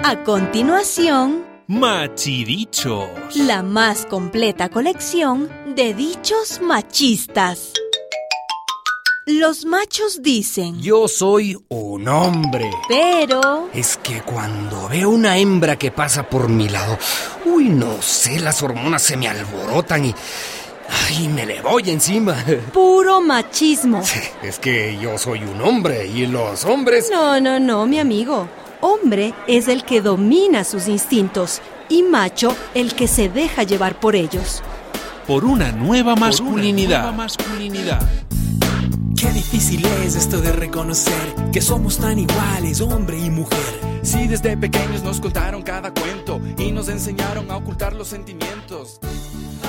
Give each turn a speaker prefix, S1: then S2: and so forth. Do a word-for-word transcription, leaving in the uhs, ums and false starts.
S1: A continuación,
S2: Machidichos,
S1: la más completa colección de dichos machistas. Los machos dicen:
S3: yo soy un hombre.
S1: Pero...
S3: es que cuando veo una hembra que pasa por mi lado, uy, no sé, las hormonas se me alborotan y... ay, me le voy encima.
S1: puro machismo.
S3: Es que yo soy un hombre y los hombres...
S1: No, no, no, mi amigo. Hombre es el que domina sus instintos y macho el que se deja llevar por ellos.
S2: por una nueva masculinidad. Por una nueva masculinidad.
S4: Qué difícil es esto de reconocer que somos tan iguales, hombre y mujer.
S5: Si desde pequeños nos contaron cada cuento y nos enseñaron a ocultar los sentimientos.